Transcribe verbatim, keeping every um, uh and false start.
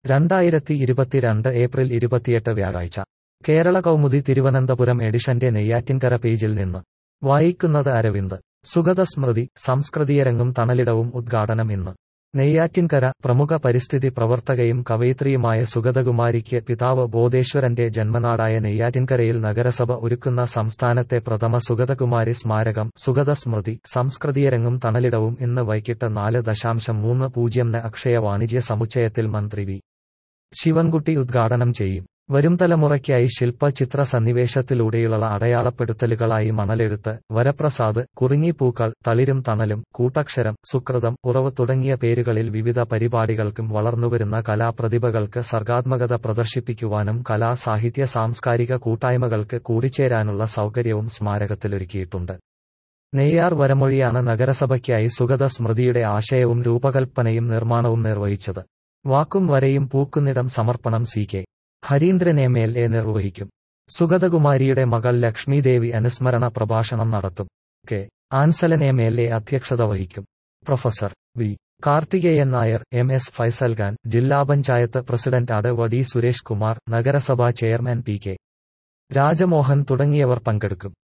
രണ്ടായിരത്തി ഇരുപത്തിരണ്ട് ഏപ്രിൽ ഇരുപത്തിയെട്ട് വ്യാഴാഴ്ച കേരള കൗമുദി തിരുവനന്തപുരം എഡിഷന്റെ നെയ്യാറ്റിൻകര പേജിൽ നിന്ന് വായിക്കുന്നത് അരവിന്ദ്. സുഗത സ്മൃതി സംസ്കൃതിയരങ്ങും തണലിടവും ഉദ്ഘാടനം ഇന്ന്. നെയ്യാറ്റിൻകര പ്രമുഖ പരിസ്ഥിതി പ്രവർത്തകയും കവയിത്രിയുമായ സുഗതകുമാരിക്ക് പിതാവ് ബോധേശ്വരന്റെ ജന്മനാടായ നെയ്യാറ്റിൻകരയിൽ നഗരസഭ ഒരുക്കുന്ന സംസ്ഥാനത്തെ പ്രഥമ സുഗതകുമാരി സ്മാരകം സുഗത സ്മൃതി സംസ്കൃതിയരങ്ങും തണലിടവും ഇന്ന് വൈകിട്ട് നാല് ദശാംശം മൂന്ന് പൂജ്യംന് അക്ഷയ വാണിജ്യ സമുച്ചയത്തിൽ മന്ത്രി വി ശിവൻകുട്ടി ഉദ്ഘാടനം ചെയ്യും. വരും തലമുറയ്ക്കായി ശില്പചിത്ര സന്നിവേശത്തിലൂടെയുള്ള അടയാളപ്പെടുത്തലുകളായി മണലെഴുത്ത്, വരപ്രസാദ്, കുറിഞ്ഞിപ്പൂക്കൾ, തളിരും തണലും, കൂട്ടക്ഷരം, സുകൃതം, ഉറവ് തുടങ്ങിയ പേരുകളിൽ വിവിധ പരിപാടികൾക്കും വളർന്നുവരുന്ന കലാപ്രതിഭകൾക്ക് സർഗാത്മകത പ്രദർശിപ്പിക്കുവാനും കലാ സാഹിത്യ സാംസ്കാരിക കൂട്ടായ്മകൾക്ക് കൂടിച്ചേരാനുള്ള സൗകര്യവും സ്മാരകത്തിലൊരുക്കിയിട്ടുണ്ട്. നെയ്യാർ വരമൊഴിയാണ് നഗരസഭയ്ക്കായി സുഗത സ്മൃതിയുടെ ആശയവും രൂപകൽപ്പനയും നിർമ്മാണവും നിർവഹിച്ചത്. വാക്കും വരയും പൂക്കുന്നിടം സമർപ്പണം C K Harindran M L A നിർവഹിക്കും. സുഗതകുമാരിയുടെ മകൾ ലക്ഷ്മീദേവി അനുസ്മരണ പ്രഭാഷണം നടത്തും. K Anselan M L A അധ്യക്ഷത വഹിക്കും. Professor V Karthikeyan Nair, M S Faisal Khan, ജില്ലാ panchayat president adv D Suresh Kumar, നഗരസഭാ ചെയർമാൻ പി കെ രാജമോഹൻ തുടങ്ങിയവർ പങ്കെടുക്കും.